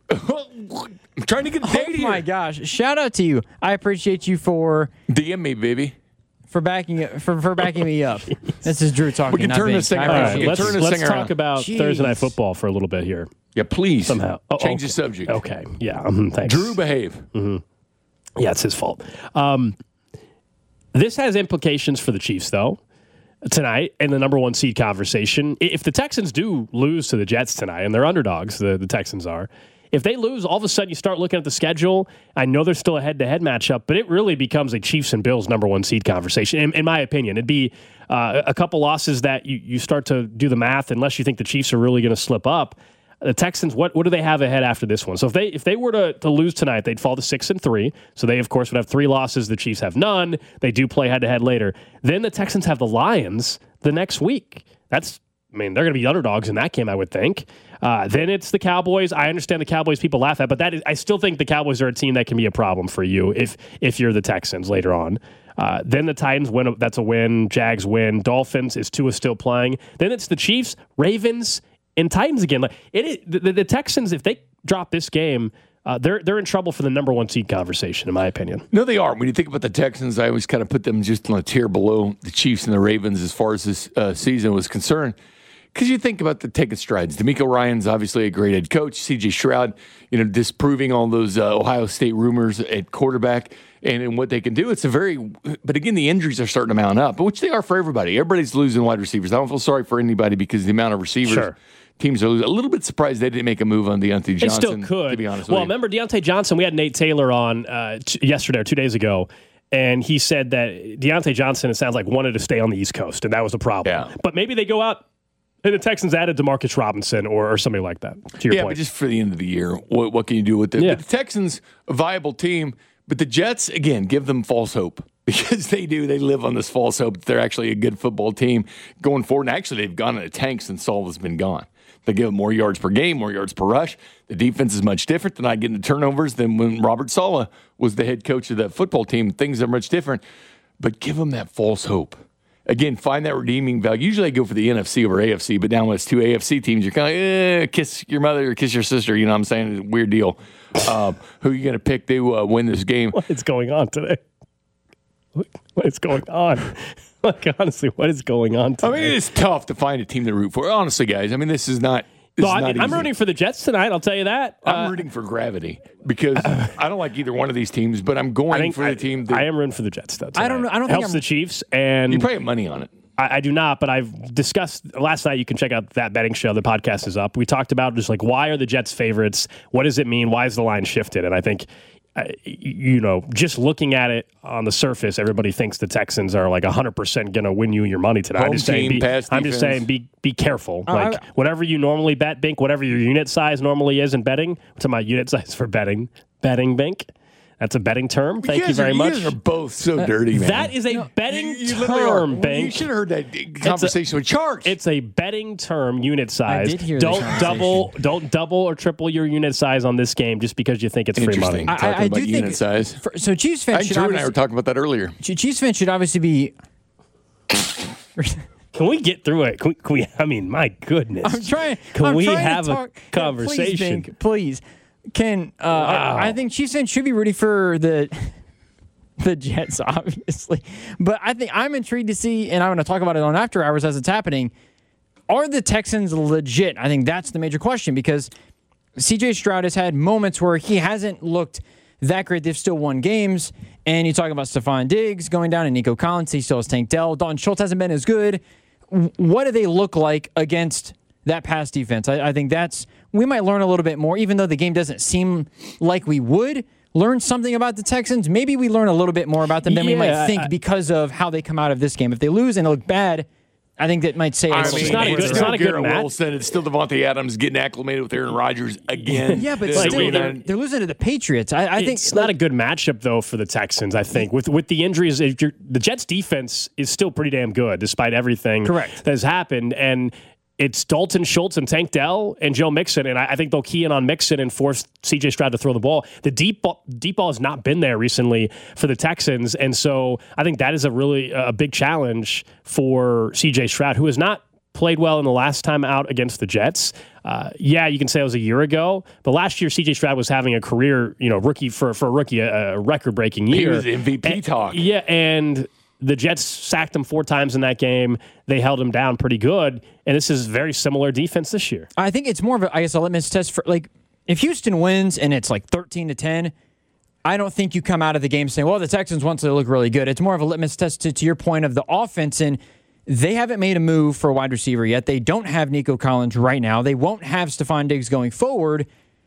I'm trying to get a date Oh, here. my gosh. Shout out to you. I appreciate you for... D M me, baby. For backing for, for backing me up. This is Drew talking. We can turn this thing around. Right, let's turn this let's thing talk around. about Jeez. Thursday Night Football for a little bit here. Yeah, please. Somehow. Oh, Change okay. the subject. Okay. Yeah. Mm, thanks. Drew, behave. Mm-hmm. Yeah, it's his fault. Um, this has implications for the Chiefs, though, tonight in the number one seed conversation. If the Texans do lose to the Jets tonight, and they're underdogs, the, the Texans are, if they lose, all of a sudden you start looking at the schedule. I know there's still a head-to-head matchup, but it really becomes a Chiefs and Bills number one seed conversation, in, in my opinion. It'd be uh, a couple losses that you, you start to do the math, unless you think the Chiefs are really going to slip up. The Texans, what what do they have ahead after this one? So if they if they were to, to lose tonight, they'd fall to six and three. So they, of course, would have three losses. The Chiefs have none. They do play head-to-head later. Then the Texans have the Lions the next week. That's, I mean, they're going to be underdogs in that game, I would think. Uh, then it's the Cowboys. I understand the Cowboys people laugh at, but that is, I still think the Cowboys are a team that can be a problem for you if if you're the Texans later on. Uh, then the Titans win. That's a win. Jags win. Dolphins is Tua still playing. Then it's the Chiefs, Ravens, and Titans again. Like it is, the, the Texans, if they drop this game, uh, they're they're in trouble for the number one seed conversation, in my opinion. No, they are. When you think about the Texans, I always kind of put them just on a tier below the Chiefs and the Ravens as far as this uh, season was concerned. Because you think about the taking strides. D'Amico Ryan's obviously a great head coach. C J Stroud, you know, disproving all those uh, Ohio State rumors at quarterback and, and what they can do. It's a very, but again, the injuries are starting to mount up, which they are for everybody. Everybody's losing wide receivers. I don't feel sorry for anybody because the amount of receivers. Sure. Teams are losing. A little bit surprised they didn't make a move on Deontay Johnson. They still could. To be honest well, with you. remember Deontay Johnson? We had Nate Taylor on uh, t- yesterday or two days ago. And he said that Deontay Johnson, it sounds like, wanted to stay on the East Coast, and that was a problem. Yeah. But maybe they go out and the Texans added DeMarcus Robinson or, or somebody like that, to your yeah, point. but just for the end of the year, what, what can you do with it? Yeah. But the Texans, a viable team, but the Jets, again, give them false hope because they do. They live on this false hope that they're actually a good football team going forward. And actually, they've gone in a tank since Saul has been gone. They give them more yards per game, more yards per rush. The defense is much different. They're not getting the turnovers than when Robert Saleh was the head coach of that football team. Things are much different. But give them that false hope. Again, find that redeeming value. Usually I go for the N F C over A F C, but now when it's two A F C teams, you're kind of like, eh, kiss your mother or kiss your sister. You know what I'm saying? It's a weird deal. Um, who are you going to pick to uh, win this game? What is going on today? What is going on? Like, honestly, what is going on today? I mean, it's tough to find a team to root for. Honestly, guys, I mean, this is not this no, is I not mean, I'm easy. rooting for the Jets tonight, I'll tell you that. I'm uh, rooting for gravity because I don't like either one of these teams, but I'm going I think for I, the team that I am rooting for the Jets, though. I don't know- I don't think Helps I'm- the Chiefs, and you probably have money on it. I, I do not, but I've discussed last night. You can check out that betting show. The podcast is up. We talked about just like, why are the Jets favorites? What does it mean? Why is the line shifted? And I think, uh, you know, just looking at it on the surface, everybody thinks the Texans are like one hundred percent going to win you your money tonight. Home I'm just saying, team, be, pass I'm just defense. saying, be be careful. Uh, like I- whatever you normally bet, Bink, whatever your unit size normally is in betting. What's my unit size for betting? Betting, Bink. That's a betting term. Thank you, guys very are, much. You guys are both so dirty, man. That is a betting You- you literally are. term, Well, Bink. You should have heard that conversation with Charles. It's a betting term, unit size. did hear the don't conversation. double, don't double or triple your unit size on this game just because you think it's free money. Interesting. I, Talking I, I about do unit think size. For, so Chiefs I fans think should Drew and I obviously, were talking about that earlier. Chiefs fans should obviously be. Can we get through it? Can we? Can we I mean, my goodness. I'm trying. Can I'm we trying to have talk- a conversation? Please, Bink, please. Can uh, Wow. I, I think Chiefs fans should be rooting for the the Jets, obviously, but I think I'm intrigued to see, and I'm going to talk about it on After Hours as it's happening. Are the Texans legit? I think that's the major question because C J Stroud has had moments where he hasn't looked that great. They've still won games, and you talk about Stephon Diggs going down and Nico Collins. He still has Tank Dell. Dalton Schultz hasn't been as good. What do they look like against that pass defense? I, I think that's we might learn a little bit more, even though the game doesn't seem like we would learn something about the Texans. Maybe we learn a little bit more about them than we Yeah, might think I- because of how they come out of this game. If they lose and they look bad, I think that might say I it's mean, it's not a it's good- it's still not a good Garrett match. Wilson. It's still Devontae Adams getting acclimated with Aaron Rodgers again. yeah, but This still, week. they're, they're losing to the Patriots. I, I think It's not a good matchup though for the Texans. I think with with the injuries, if you're, the Jets' defense is still pretty damn good despite everything Correct. that has happened. And it's Dalton Schultz and Tank Dell and Joe Mixon, and I, I think they'll key in on Mixon and force C J Stroud to throw the ball. The deep ball, deep ball has not been there recently for the Texans, and so I think that is a really a big challenge for C J Stroud, who has not played well in the last time out against the Jets. Uh, yeah, you can say it was a year ago, but last year C J Stroud was having a career, you know, rookie for for a rookie, a, a record-breaking year. He was M V P And- talk. Yeah, and the Jets sacked him four times in that game. They held him down pretty good, and this is very similar defense this year. I think it's more of a, I guess, a litmus test for, like, if Houston wins and it's like thirteen to ten, I don't think you come out of the game saying, well, the Texans once they look really good. It's more of a litmus test to, to your point of the offense, and they haven't made a move for a wide receiver yet. They don't have Nico Collins right now. They won't have Stephon Diggs going forward.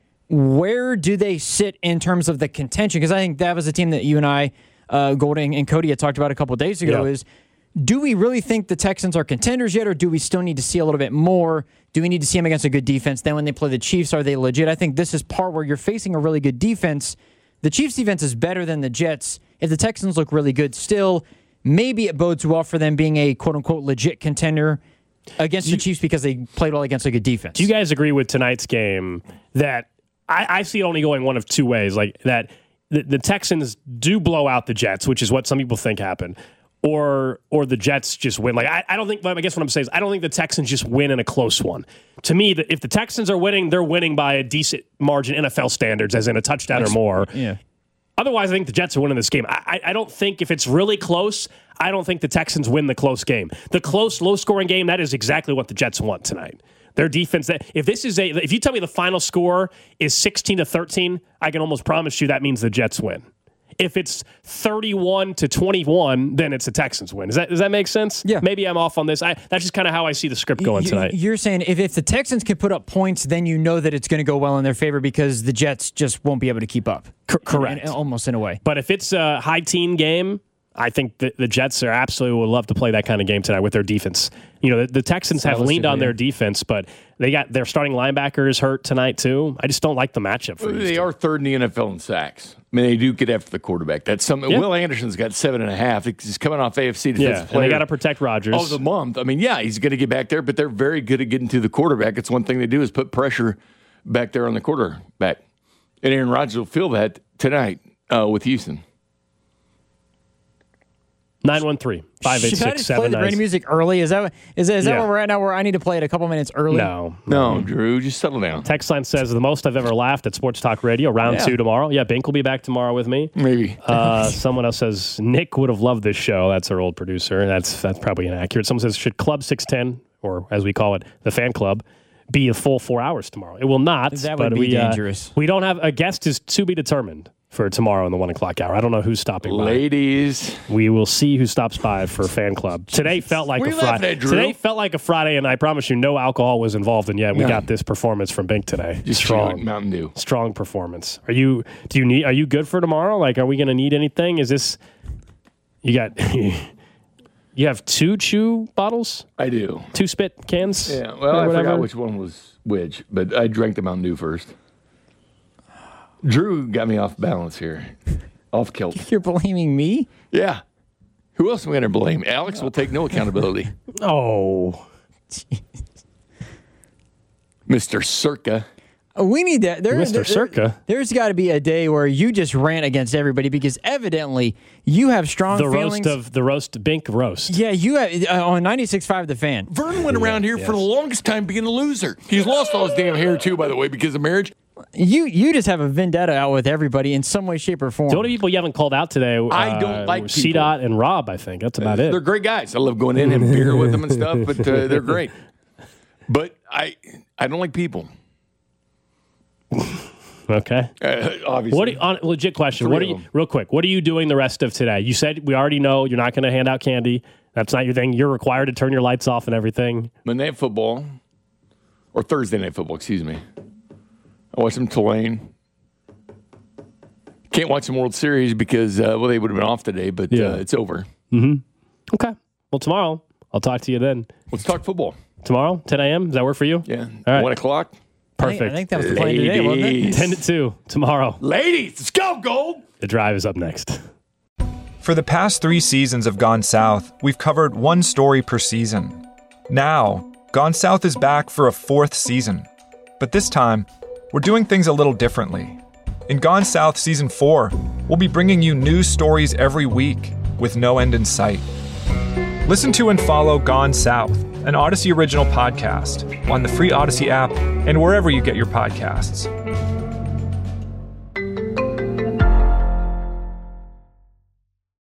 Where do they sit in terms of the contention? Because I think that was a team that you and I, uh, Golding and Cody had talked about a couple of days ago Yeah. is, do we really think the Texans are contenders yet, or do we still need to see a little bit more? Do we need to see them against a good defense? Then when they play the Chiefs, are they legit? I think this is part where you're facing a really good defense. The Chiefs' defense is better than the Jets. If the Texans look really good still, maybe it bodes well for them being a quote-unquote legit contender against the Chiefs because they played well against a good defense. Do you guys agree with tonight's game that I, I see it only going one of two ways, like that the, the Texans do blow out the Jets, which is what some people think happened, or or the Jets just win. Like I, I don't think. I guess what I'm saying is I don't think the Texans just win in a close one. To me, the, if the Texans are winning, they're winning by a decent margin, N F L standards, as in a touchdown or more. Yeah. Otherwise, I think the Jets are winning this game. I, I, I don't think if it's really close, I don't think the Texans win the close game. The close, low-scoring game, that is exactly what the Jets want tonight. Their defense. That if this is a, if you tell me the final score is sixteen to thirteen, I can almost promise you that means the Jets win. If it's thirty-one to twenty-one, then it's a Texans win. Does that does that make sense? Yeah. Maybe I'm off on this. I, that's just kind of how I see the script going You- tonight. You're saying if, if the Texans can put up points, then you know that it's going to go well in their favor because the Jets just won't be able to keep up. C- correct. In- in- almost in a way. But if it's a high teen game, I think the, the Jets are absolutely would love to play that kind of game tonight with their defense. You know, the, the Texans have leaned on their defense, but they got their starting linebackers hurt tonight too. I just don't like the matchup for They Houston. are third in the N F L in sacks. I mean, they do get after the quarterback. That's something. Yeah. Will Anderson's got seven and a half. He's coming off A F C Yeah, Defensive and Player they got to protect Rodgers. of the month. I mean, yeah, he's going to get back there, but they're very good at getting to the quarterback. It's one thing they do is put pressure back there on the quarterback, and Aaron Rodgers will feel that tonight uh, with Houston. nine one three, five eight Should I six, just play seven the nine. Brady music early? Is that is that, is that Yeah. where we're at now? Where I need to play it a couple minutes early? No. No, Drew, just settle down. Text line says the most I've ever laughed at Sports Talk Radio. Round Yeah. two tomorrow. Yeah, Bink will be back tomorrow with me. Maybe. Uh, someone else says Nick would have loved this show. That's our old producer. That's that's probably inaccurate. Someone says should Club six ten, or as we call it, the fan club, be a full four hours tomorrow? It will not. That would but be we, uh, dangerous. we don't have a guest is to be determined for tomorrow in the one o'clock hour. I don't know who's stopping by. Ladies. We will see who stops by for fan club. Today felt like What a are you laughing Friday. at, Drew? Today felt like a Friday, and I promise you, no alcohol was involved. And yet, we No. got this performance from Bink today. Just strong, chewing Mountain Dew. strong performance. Are you? Do you need? Are you good for tomorrow? Like, are we going to need anything? Is this? You got? You have two chew bottles, I do. two spit cans. Yeah. Well, or I whatever? forgot which one was which, but I drank the Mountain Dew first. Drew got me off balance here, off kilt. You're blaming me? Yeah. Who else am I going to blame? Alex will take no accountability. Oh, Mister Circa. We need that. There, Mister there- Circa. There's got to be a day where you just rant against everybody because evidently you have strong the feelings. roast of the roast Bink roast. yeah, you have uh, on ninety-six point five The Fan. Vern went around here for the longest time being a loser. He's lost all his damn hair, too, by the way, because of marriage. You you just have a vendetta out with everybody in some way, shape, or form. The only people you haven't called out today, I don't uh, like were people. C-Dot and Rob, I think. That's about it. They're great guys. I love going in and having beer with them and stuff, but uh, they're great. But I I don't like people, Okay. uh, obviously. What? Are you, on, legit question. Three What are of you? them. Real quick. What are you doing the rest of today? You said we already know you're not going to hand out candy. That's not your thing. You're required to turn your lights off and everything. Monday Night Football, or Thursday Night Football, excuse me. I watched some Tulane. Can't watch the World Series because, uh, well, they would have been off today, but Yeah. uh, it's over. Okay. Well, tomorrow, I'll talk to you then. Let's talk football. Tomorrow, ten a.m. Does that work for you? Yeah. All right. One o'clock. I think, Perfect. I think that was the plan today, wasn't it? Ladies. ten to two tomorrow. Ladies, let's go, Gold. The Drive is up next. For the past three seasons of Gone South, we've covered one story per season. Now, Gone South is back for a fourth season. But this time, we're doing things a little differently. In Gone South Season four, we'll be bringing you news stories every week with no end in sight. Listen to and follow Gone South, an Odyssey original podcast, on the free Odyssey app and wherever you get your podcasts.